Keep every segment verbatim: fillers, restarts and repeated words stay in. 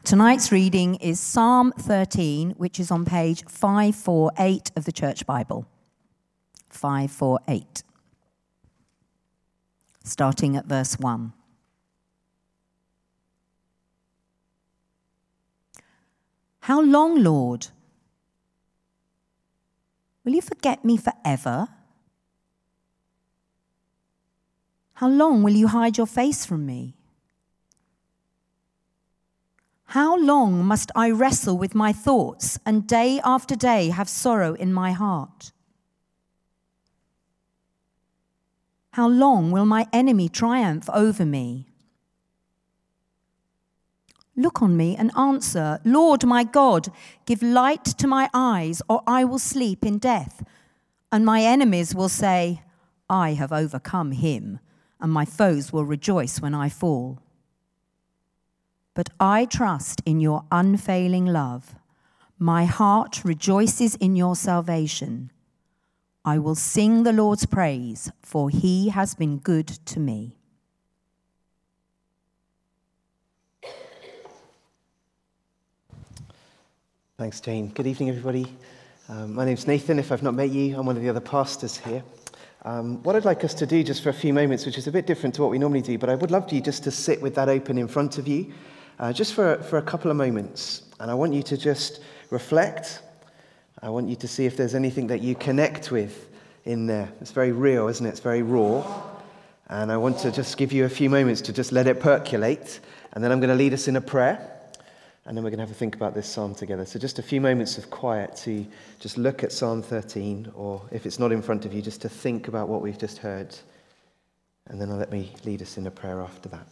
Tonight's reading is Psalm thirteen, which is on page five forty-eight of the Church Bible. five forty-eight. Starting at verse one. How long, Lord? Will you forget me forever? How long will you hide your face from me? How long must I wrestle with my thoughts and day after day have sorrow in my heart? How long will my enemy triumph over me? Look on me and answer, Lord my God, give light to my eyes, or I will sleep in death. And my enemies will say, I have overcome him, and my foes will rejoice when I fall. But I trust in your unfailing love. My heart rejoices in your salvation. I will sing the Lord's praise, for he has been good to me. Thanks, Jane. Good evening, everybody. Um, my name's Nathan. If I've not met you, I'm one of the other pastors here. Um, what I'd like us to do just for a few moments, which is a bit different to what we normally do, but I would love you just to sit with that open in front of you, uh, just for, for a couple of moments. And I want you to just reflect. I want you to see if there's anything that you connect with in there. It's very real, isn't it? It's very raw. And I want to just give you a few moments to just let it percolate. And then I'm going to lead us in a prayer. And then we're going to have a think about this psalm together. So just a few moments of quiet to just look at Psalm thirteen, or if it's not in front of you, just to think about what we've just heard. And then I'll let me lead us in a prayer after that.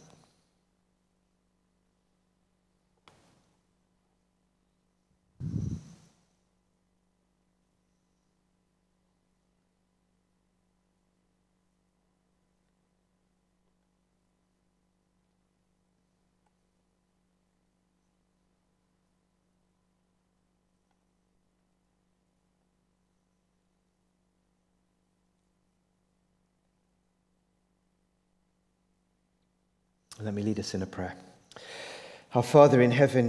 Let me lead us in a prayer. Our Father in heaven,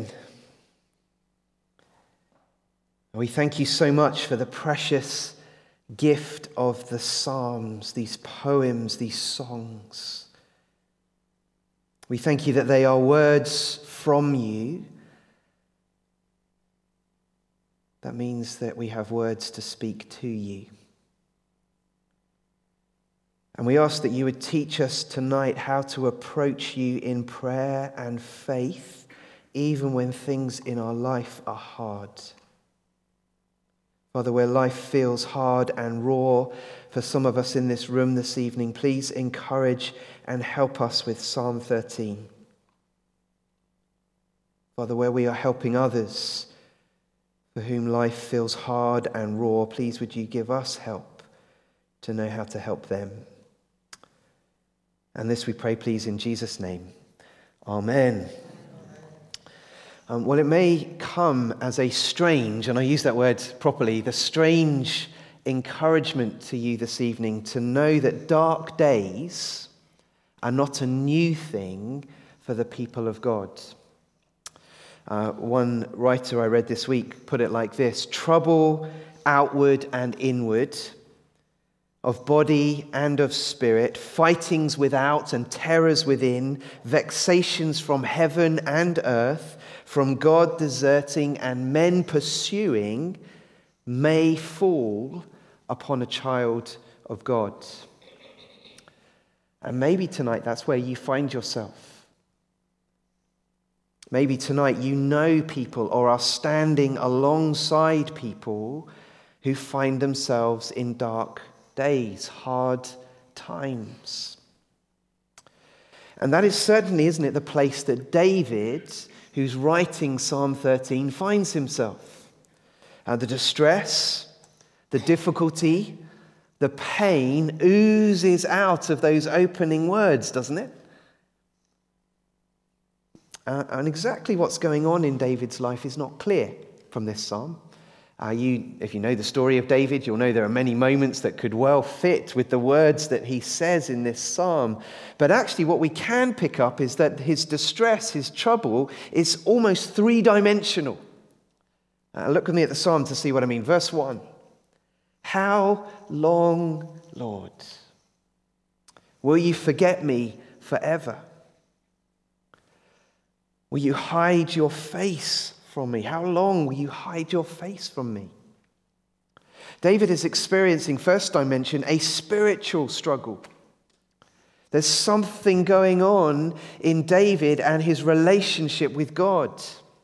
we thank you so much for the precious gift of the Psalms, these poems, these songs. We thank you that they are words from you. That means that we have words to speak to you. And we ask that you would teach us tonight how to approach you in prayer and faith, even when things in our life are hard. Father, where life feels hard and raw for some of us in this room this evening, please encourage and help us with Psalm thirteen. Father, where we are helping others for whom life feels hard and raw, please would you give us help to know how to help them. And this we pray, please, in Jesus' name. Amen. Um, well, it may come as a strange, and I use that word properly, the strange encouragement to you this evening to know that dark days are not a new thing for the people of God. Uh, one writer I read this week put it like this: trouble outward and inward, of body and of spirit, fightings without and terrors within, vexations from heaven and earth, from God deserting and men pursuing, may fall upon a child of God. And maybe tonight that's where you find yourself. Maybe tonight you know people or are standing alongside people who find themselves in dark days, hard times. And that is certainly, isn't it, the place that David, who's writing Psalm thirteen, finds himself. Uh, the distress, the difficulty, the pain oozes out of those opening words, doesn't it? Uh, and exactly what's going on in David's life is not clear from this psalm. Uh, you, if you know the story of David, you'll know there are many moments that could well fit with the words that he says in this psalm. But actually what we can pick up is that his distress, his trouble, is almost three-dimensional. Uh, look with me at the psalm to see what I mean. Verse one. How long, Lord, will you forget me forever? Will you hide your face from me? How long will you hide your face from me? David is experiencing, first dimension, a spiritual struggle. There's something going on in David and his relationship with God.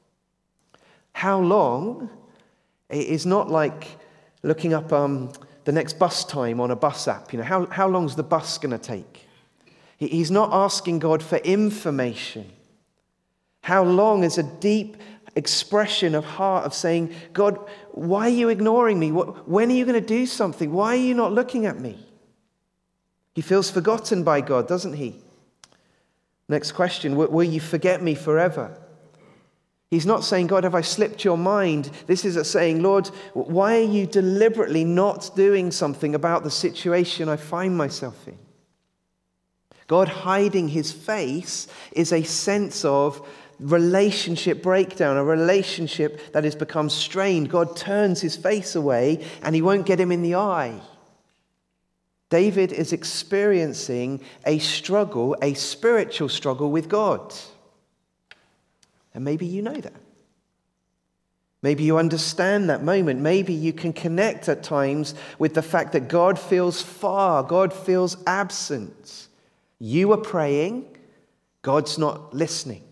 How long is not like looking up um, the next bus time on a bus app. You know, how, how long is the bus going to take? He, he's not asking God for information. How long is a deep expression of heart of saying, God, why are you ignoring me? What, when are you going to do something? Why are you not looking at me? He feels forgotten by God, doesn't he? Next question, will, will you forget me forever? He's not saying, God, have I slipped your mind? This is a saying, Lord, why are you deliberately not doing something about the situation I find myself in? God hiding his face is a sense of relationship breakdown, a relationship that has become strained. God turns his face away and he won't get him in the eye. David is experiencing a struggle, a spiritual struggle with God. And maybe you know that. Maybe you understand that moment. Maybe you can connect at times with the fact that God feels far, God feels absent. You are praying, God's not listening.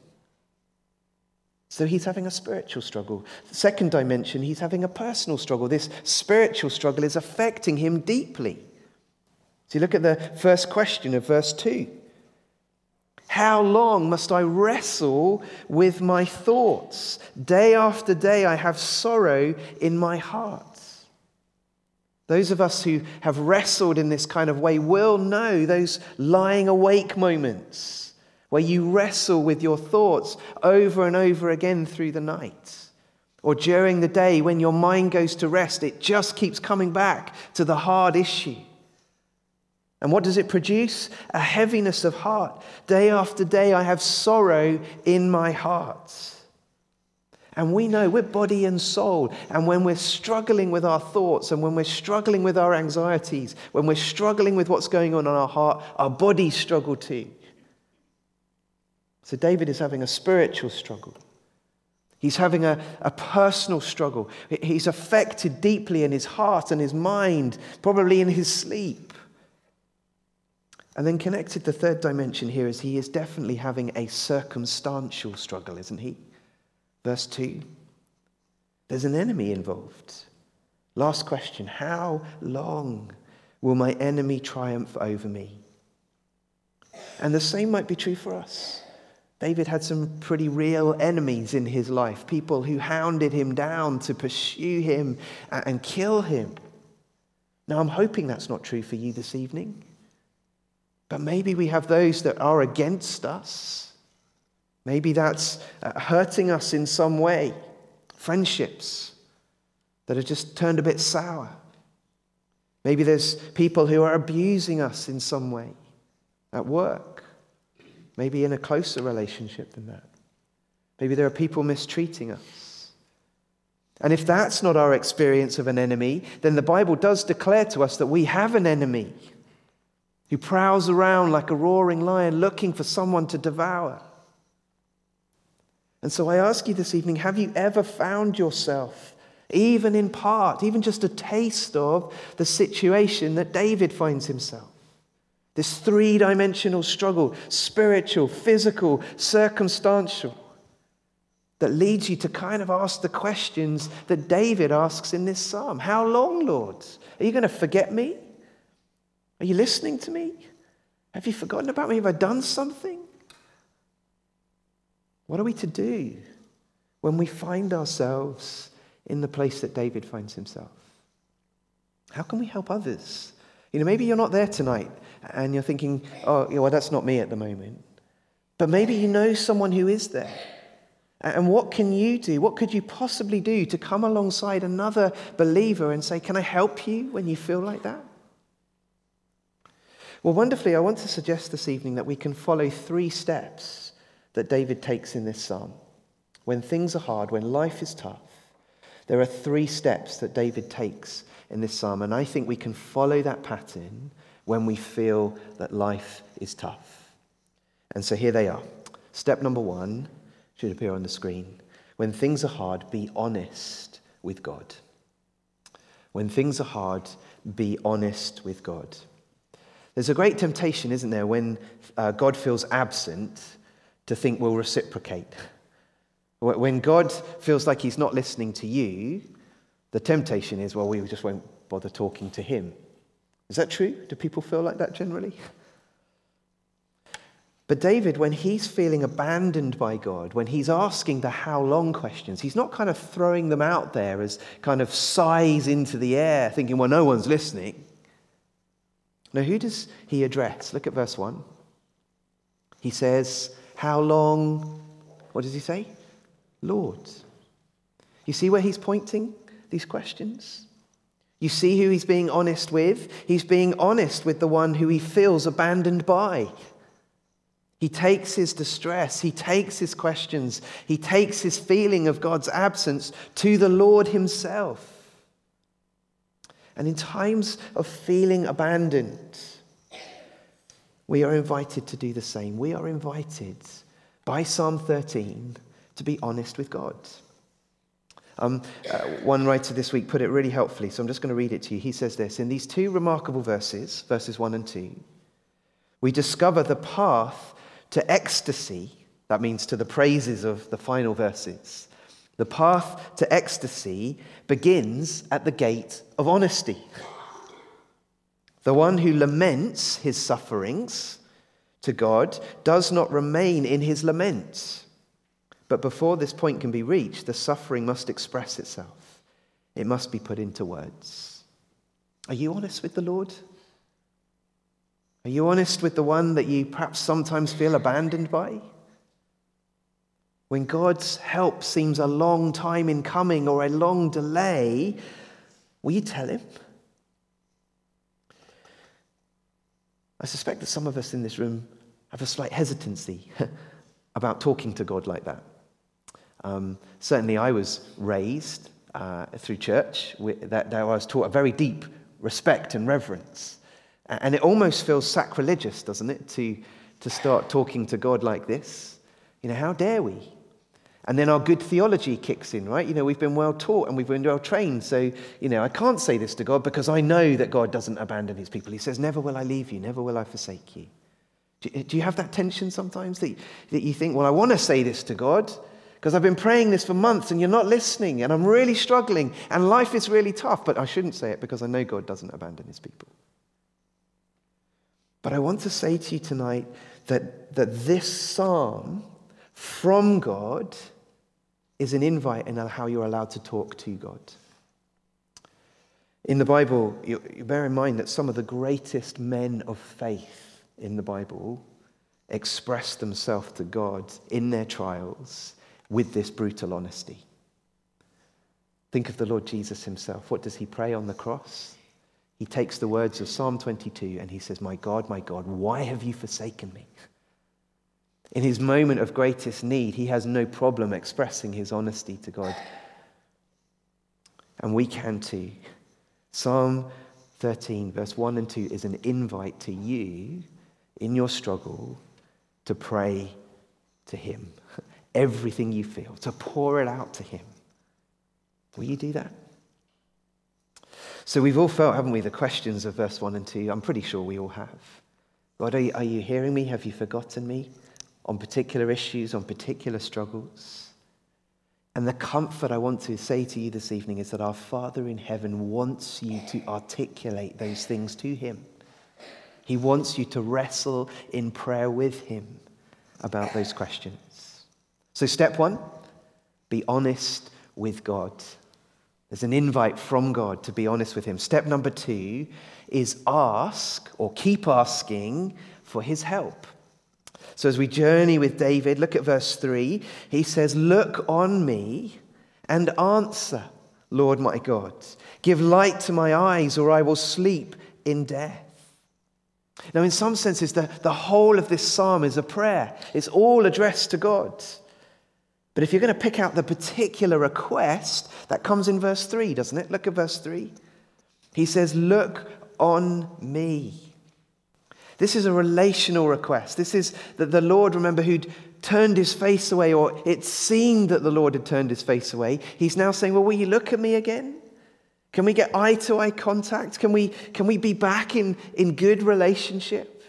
So he's having a spiritual struggle. The second dimension, he's having a personal struggle. This spiritual struggle is affecting him deeply. So look at the first question of verse two. How long must I wrestle with my thoughts? Day after day I have sorrow in my heart. Those of us who have wrestled in this kind of way will know those lying awake moments where you wrestle with your thoughts over and over again through the night. Or during the day when your mind goes to rest, it just keeps coming back to the hard issue. And what does it produce? A heaviness of heart. Day after day, I have sorrow in my heart. And we know we're body and soul. And when we're struggling with our thoughts, and when we're struggling with our anxieties, when we're struggling with what's going on in our heart, our bodies struggle too. So David is having a spiritual struggle. He's having a, a personal struggle. He's affected deeply in his heart and his mind, probably in his sleep. And then connected, the third dimension here is he is definitely having a circumstantial struggle, isn't he? Verse two. There's an enemy involved. Last question. How long will my enemy triumph over me? And the same might be true for us. David had some pretty real enemies in his life. People who hounded him down to pursue him and kill him. Now I'm hoping that's not true for you this evening. But maybe we have those that are against us. Maybe that's hurting us in some way. Friendships that have just turned a bit sour. Maybe there's people who are abusing us in some way at work. Maybe in a closer relationship than that. Maybe there are people mistreating us. And if that's not our experience of an enemy, then the Bible does declare to us that we have an enemy who prowls around like a roaring lion looking for someone to devour. And so I ask you this evening, have you ever found yourself, even in part, even just a taste of the situation that David finds himself? This three-dimensional struggle, spiritual, physical, circumstantial, that leads you to kind of ask the questions that David asks in this psalm. How long, Lord? Are you going to forget me? Are you listening to me? Have you forgotten about me? Have I done something? What are we to do when we find ourselves in the place that David finds himself? How can we help others? You know, maybe you're not there tonight and you're thinking, oh, well, that's not me at the moment. But maybe you know someone who is there. And what can you do? What could you possibly do to come alongside another believer and say, can I help you when you feel like that? Well, wonderfully, I want to suggest this evening that we can follow three steps that David takes in this psalm. When things are hard, when life is tough, there are three steps that David takes in this psalm. And I think we can follow that pattern when we feel that life is tough. And so here they are. Step number one should appear on the screen. When things are hard, be honest with God. When things are hard, be honest with God. There's a great temptation, isn't there, when uh, God feels absent, to think we'll reciprocate. When God feels like he's not listening to you, the temptation is, well, we just won't bother talking to him. Is that true? Do people feel like that generally? But David, when he's feeling abandoned by God, when he's asking the how long questions, he's not kind of throwing them out there as kind of sighs into the air, thinking, well, no one's listening. Now, who does he address? Look at verse one. He says, how long? What does he say? Lord. You see where he's pointing these questions? You see who he's being honest with? He's being honest with the one who he feels abandoned by. He takes his distress, he takes his questions, he takes his feeling of God's absence to the Lord himself. And in times of feeling abandoned, we are invited to do the same. We are invited by Psalm thirteen to be honest with God. Um, uh, one writer this week put it really helpfully, so I'm just going to read it to you. He says this, in these two remarkable verses, verses one and two, we discover the path to ecstasy, that means to the praises of the final verses. The path to ecstasy begins at the gate of honesty. The one who laments his sufferings to God does not remain in his lament. But before this point can be reached, the suffering must express itself. It must be put into words. Are you honest with the Lord? Are you honest with the one that you perhaps sometimes feel abandoned by? When God's help seems a long time in coming or a long delay, will you tell him? I suspect that some of us in this room have a slight hesitancy about talking to God like that. Um, certainly I was raised uh, through church with, that, that I was taught a very deep respect and reverence. And it almost feels sacrilegious, doesn't it, to, to start talking to God like this? You know, how dare we? And then our good theology kicks in, right? You know, we've been well taught and we've been well trained. So, you know, I can't say this to God because I know that God doesn't abandon his people. He says, never will I leave you, never will I forsake you. Do, do you have that tension sometimes that, that you think, well, I want to say this to God because I've been praying this for months and you're not listening and I'm really struggling and life is really tough, but I shouldn't say it because I know God doesn't abandon his people. But I want to say to you tonight that, that this psalm from God is an invite in how you're allowed to talk to God. In the Bible, you, you bear in mind that some of the greatest men of faith in the Bible express themselves to God in their trials with this brutal honesty. Think of the Lord Jesus himself. What does he pray on the cross? He takes the words of Psalm twenty-two and he says, my God, my God, why have you forsaken me? In his moment of greatest need, he has no problem expressing his honesty to God. And we can too. Psalm thirteen, verse one and two is an invite to you in your struggle to pray to him. Everything you feel, to pour it out to him. Will you do that? So we've all felt, haven't we, the questions of verse one and two. I'm pretty sure we all have. God, are you, are you hearing me? Have you forgotten me? On particular issues, on particular struggles. And the comfort I want to say to you this evening is that our Father in heaven wants you to articulate those things to him. He wants you to wrestle in prayer with him about those questions. So step one, be honest with God. There's an invite from God to be honest with him. Step number two is ask or keep asking for his help. So as we journey with David, look at verse three. He says, "Look on me and answer, Lord my God. Give light to my eyes, or I will sleep in death." Now, in some senses, the, the whole of this psalm is a prayer. It's all addressed to God. But if you're going to pick out the particular request, that comes in verse three, doesn't it? Look at verse three. He says, "Look on me." This is a relational request. This is that the Lord, remember, who'd turned his face away, or it seemed that the Lord had turned his face away. He's now saying, well, will you look at me again? Can we get eye-to-eye contact? Can we, can we be back in, in good relationship?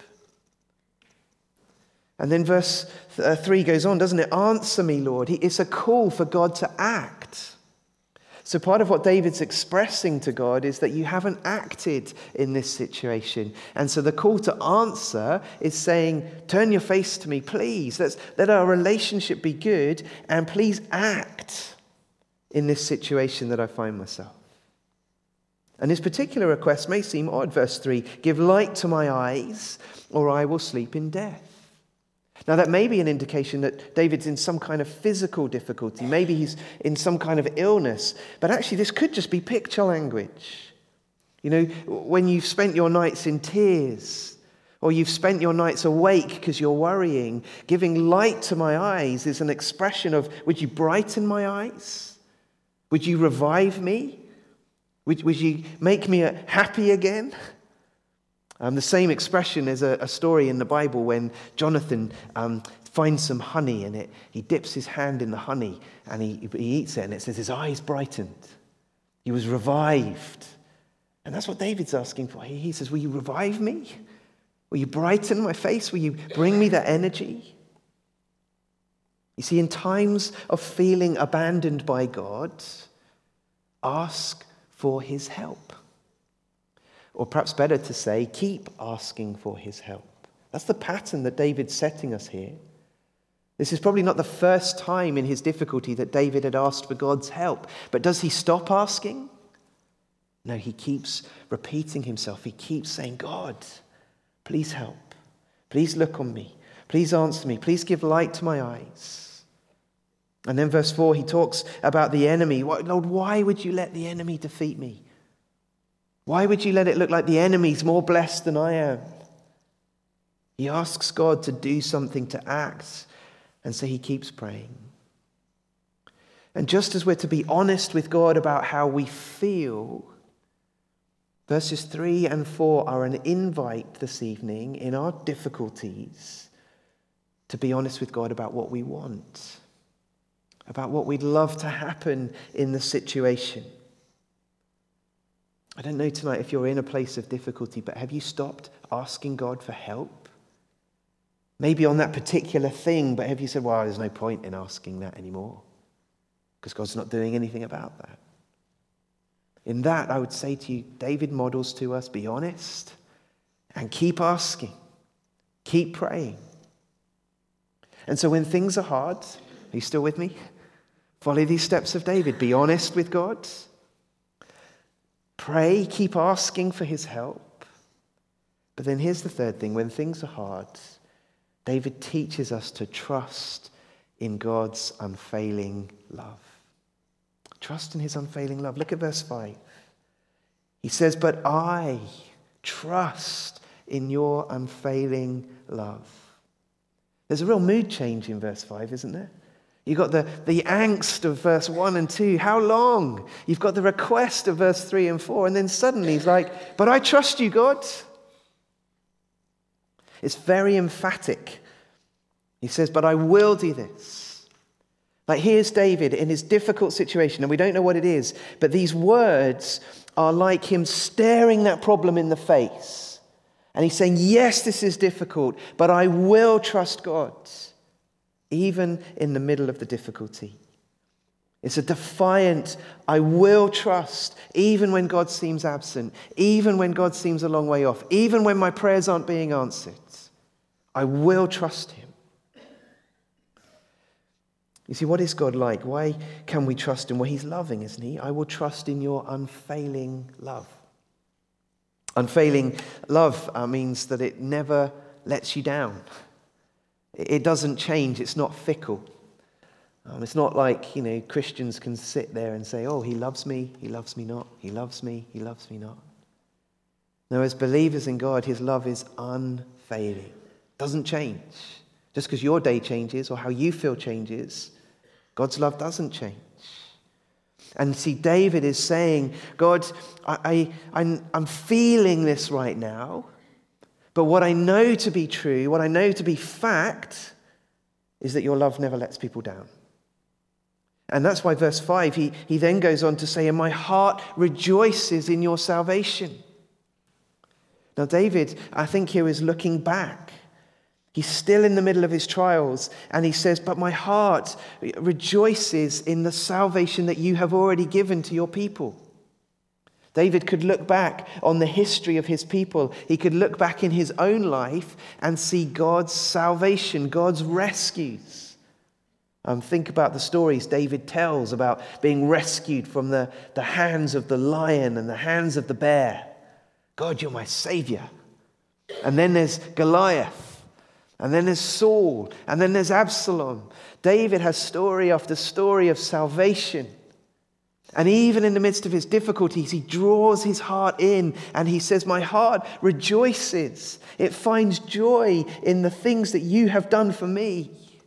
And then verse three goes on, doesn't it? "Answer me, Lord." It's a call for God to act. So part of what David's expressing to God is that you haven't acted in this situation. And so the call to answer is saying, turn your face to me, please. Let's, let our relationship be good, and please act in this situation that I find myself. And his particular request may seem odd. Verse three, "Give light to my eyes, or I will sleep in death." Now, that may be an indication that David's in some kind of physical difficulty. Maybe he's in some kind of illness. But actually, this could just be picture language. You know, when you've spent your nights in tears, or you've spent your nights awake because you're worrying, giving light to my eyes is an expression of, would you brighten my eyes? Would you revive me? Would, would you make me happy again? Um, the same expression is a, a story in the Bible when Jonathan um, finds some honey in it. He dips his hand in the honey and he, he eats it, and it says his eyes brightened. He was revived. And that's what David's asking for. He, he says, will you revive me? Will you brighten my face? Will you bring me that energy? You see, in times of feeling abandoned by God, ask for his help. Or perhaps better to say, keep asking for his help. That's the pattern that David's setting us here. This is probably not the first time in his difficulty that David had asked for God's help. But does he stop asking? No, he keeps repeating himself. He keeps saying, God, please help. Please look on me. Please answer me. Please give light to my eyes. And then verse four, he talks about the enemy. Lord, why would you let the enemy defeat me? Why would you let it look like the enemy's more blessed than I am? He asks God to do something, to act, and so he keeps praying. And just as we're to be honest with God about how we feel, verses three and four are an invite this evening in our difficulties to be honest with God about what we want, about what we'd love to happen in the situation. I don't know tonight if you're in a place of difficulty, but have you stopped asking God for help? Maybe on that particular thing, but have you said, well, there's no point in asking that anymore because God's not doing anything about that? In that, I would say to you, David models to us, be honest and keep asking, keep praying. And so when things are hard, are you still with me? Follow these steps of David. Be honest with God. Pray, keep asking for his help. But then here's the third thing. When things are hard, David teaches us to trust in God's unfailing love. Trust in his unfailing love. Look at verse five. He says, but I trust in your unfailing love. There's a real mood change in verse five, isn't there? You've got the, the angst of verse one and two. How long? You've got the request of verse three and four. And then suddenly he's like, but I trust you, God. It's very emphatic. He says, but I will do this. Like here's David in his difficult situation, and we don't know what it is, but these words are like him staring that problem in the face. And he's saying, yes, this is difficult, but I will trust God. Even in the middle of the difficulty. It's a defiant, I will trust, even when God seems absent, even when God seems a long way off, even when my prayers aren't being answered. I will trust him. You see, what is God like? Why can we trust him? Well, he's loving, isn't he? I will trust in your unfailing love. Unfailing love uh, means that it never lets you down. It doesn't change. It's not fickle. Um, it's not like, you know, Christians can sit there and say, oh, he loves me, he loves me not, he loves me, he loves me not. No, as believers in God, his love is unfailing. Doesn't change. Just because your day changes or how you feel changes, God's love doesn't change. And see, David is saying, God, I, I, I'm, I'm feeling this right now, but what I know to be true, what I know to be fact, is that your love never lets people down. And that's why verse five, he, he then goes on to say, and my heart rejoices in your salvation. Now, David, I think here is looking back. He's still in the middle of his trials, and he says, but my heart rejoices in the salvation that you have already given to your people. David could look back on the history of his people. He could look back in his own life and see God's salvation, God's rescues. Um, think about the stories David tells about being rescued from the, the hands of the lion and the hands of the bear. God, you're my savior. And then there's Goliath. And then there's Saul, and then there's Absalom. David has story after story of salvation. And even in the midst of his difficulties, he draws his heart in and he says, my heart rejoices. It finds joy in the things that you have done for me.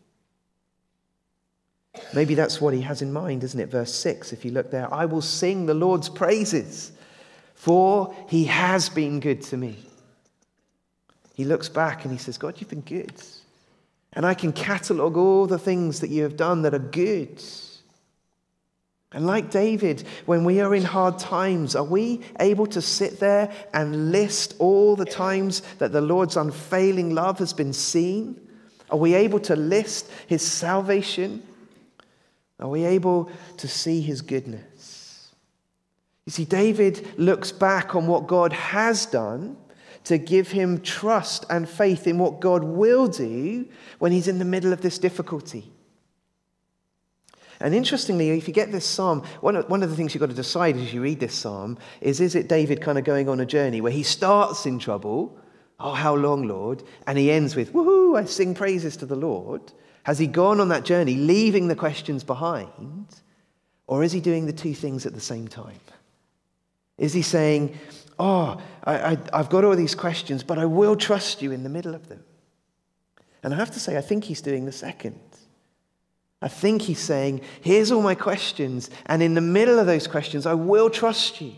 Maybe that's what he has in mind, isn't it? Verse six, if you look there, I will sing the Lord's praises, for he has been good to me. He looks back and he says, God, you've been good. And I can catalogue all the things that you have done that are good. And like David, when we are in hard times, are we able to sit there and list all the times that the Lord's unfailing love has been seen? Are we able to list his salvation? Are we able to see his goodness? You see, David looks back on what God has done to give him trust and faith in what God will do when he's in the middle of this difficulty. And interestingly, if you get this psalm, one of, one of the things you've got to decide as you read this psalm is, is it David kind of going on a journey where he starts in trouble, oh, how long, Lord, and he ends with, woohoo, I sing praises to the Lord. Has he gone on that journey, leaving the questions behind, or is he doing the two things at the same time? Is he saying, oh, I, I, I've got all these questions, but I will trust you in the middle of them? And I have to say, I think he's doing the second. I think he's saying, here's all my questions, and in the middle of those questions, I will trust you.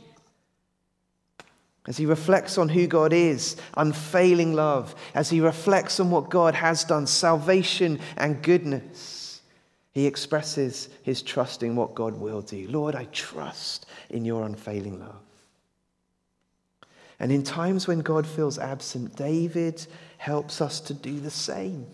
As he reflects on who God is, unfailing love, as he reflects on what God has done, salvation and goodness, he expresses his trust in what God will do. Lord, I trust in your unfailing love. And in times when God feels absent, David helps us to do the same.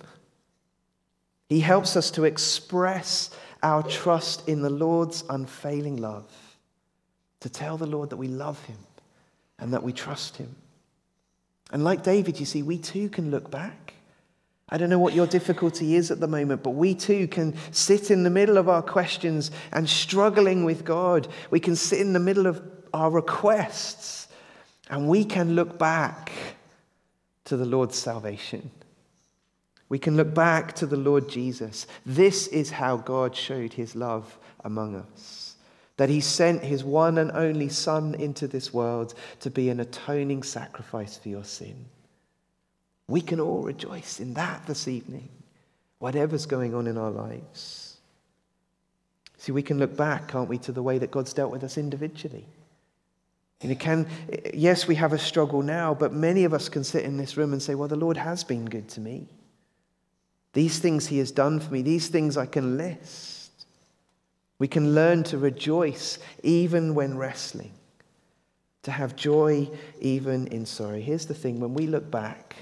He helps us to express our trust in the Lord's unfailing love, to tell the Lord that we love him and that we trust him. And like David, you see, we too can look back. I don't know what your difficulty is at the moment, but we too can sit in the middle of our questions and struggling with God. We can sit in the middle of our requests, and we can look back to the Lord's salvation. We can look back to the Lord Jesus. This is how God showed his love among us, that he sent his one and only Son into this world to be an atoning sacrifice for your sin. We can all rejoice in that this evening, whatever's going on in our lives. See, we can look back, can't we, to the way that God's dealt with us individually. And it can, yes, we have a struggle now, but many of us can sit in this room and say, well, the Lord has been good to me. These things he has done for me, these things I can list. We can learn to rejoice even when wrestling, to have joy even in sorrow. Here's the thing, when we look back,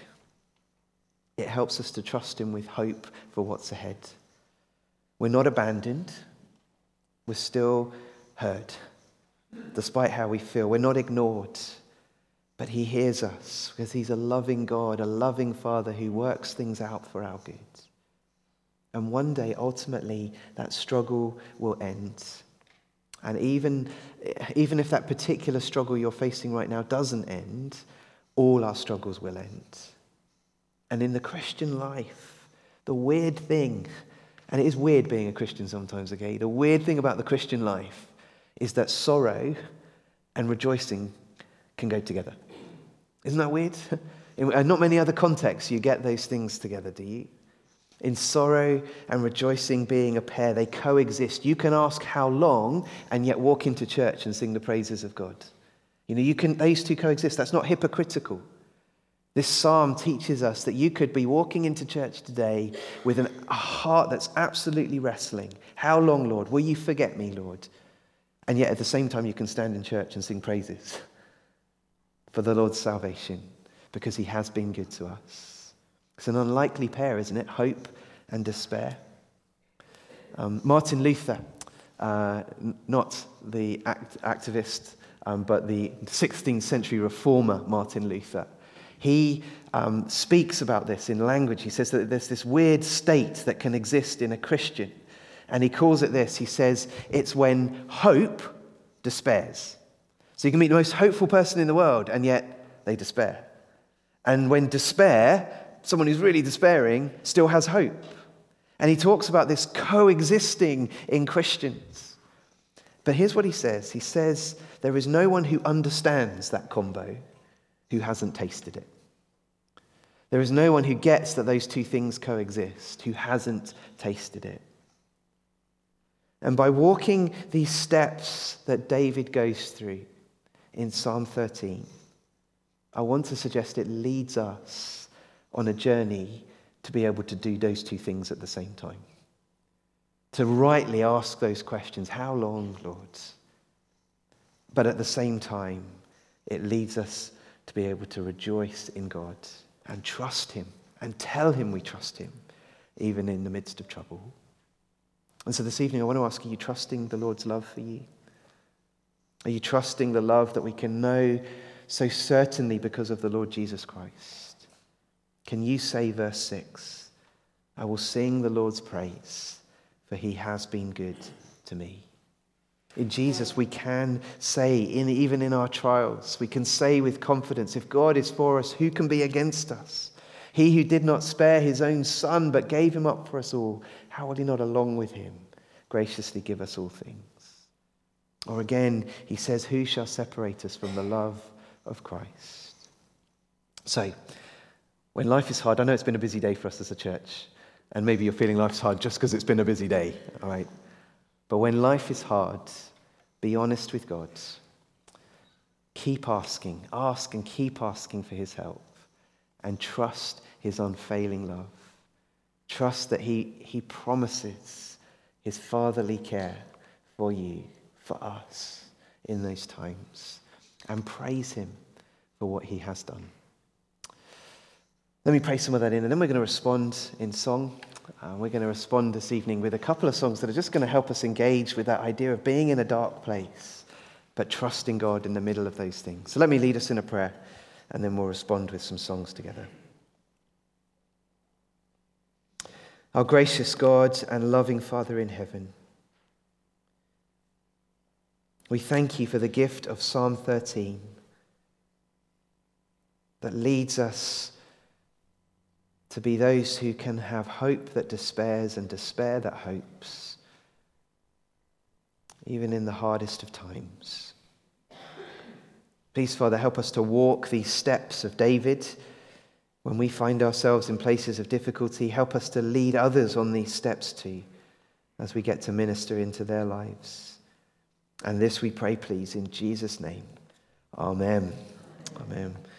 it helps us to trust him with hope for what's ahead. We're not abandoned. We're still heard, despite how we feel. We're not ignored, but he hears us because he's a loving God, a loving Father who works things out for our good. And one day, ultimately, that struggle will end. And even, even if that particular struggle you're facing right now doesn't end, all our struggles will end. And in the Christian life, The weird thing, and it is weird being a Christian sometimes, okay? The weird thing about the Christian life is that sorrow and rejoicing can go together. Isn't that weird? In not many other contexts you get those things together, do you? In sorrow and rejoicing being a pair, they coexist. You can ask how long and yet walk into church and sing the praises of God. You know, you can, those two coexist. That's not hypocritical. This psalm teaches us that you could be walking into church today with an, a heart that's absolutely wrestling. How long, Lord? Will you forget me, Lord? And yet at the same time you can stand in church and sing praises for the Lord's salvation because he has been good to us. It's an unlikely pair, isn't it? Hope and despair. Um, Martin Luther, uh, not the act- activist, um, but the sixteenth century reformer Martin Luther, he um, speaks about this in language. He says that there's this weird state that can exist in a Christian. And he calls it this. He says it's when hope despairs. So you can meet the most hopeful person in the world, and yet they despair. And when despair, someone who's really despairing, still has hope. And he talks about this coexisting in Christians. But here's what he says. He says there is no one who understands that combo who hasn't tasted it. There is no one who gets that those two things coexist who hasn't tasted it. And by walking these steps that David goes through in Psalm thirteen, I want to suggest it leads us on a journey to be able to do those two things at the same time. To rightly ask those questions, how long, Lord? But at the same time, it leads us to be able to rejoice in God and trust him and tell him we trust him, even in the midst of trouble. And so this evening I want to ask, are you trusting the Lord's love for you? Are you trusting the love that we can know so certainly because of the Lord Jesus Christ? Can you say verse six, I will sing the Lord's praise, for he has been good to me. In Jesus we can say, in, even in our trials, we can say with confidence, if God is for us, who can be against us? He who did not spare his own son, but gave him up for us all, how will he not along with him graciously give us all things? Or again, he says, who shall separate us from the love of Christ? So, when life is hard, I know it's been a busy day for us as a church, and maybe you're feeling life's hard just because it's been a busy day, all right? But when life is hard, be honest with God. Keep asking, ask and keep asking for his help, and trust his unfailing love. Trust that he, he promises his fatherly care for you, for us in those times, and praise him for what he has done. Let me pray some of that in, and then we're going to respond in song. Uh, we're going to respond this evening with a couple of songs that are just going to help us engage with that idea of being in a dark place, but trusting God in the middle of those things. So let me lead us in a prayer, and then we'll respond with some songs together. Our gracious God and loving Father in heaven, we thank you for the gift of Psalm thirteen that leads us to be those who can have hope that despairs and despair that hopes, even in the hardest of times. Please, Father, help us to walk these steps of David. When we find ourselves in places of difficulty, help us to lead others on these steps too, as we get to minister into their lives. And this we pray, please, in Jesus' name. Amen. Amen.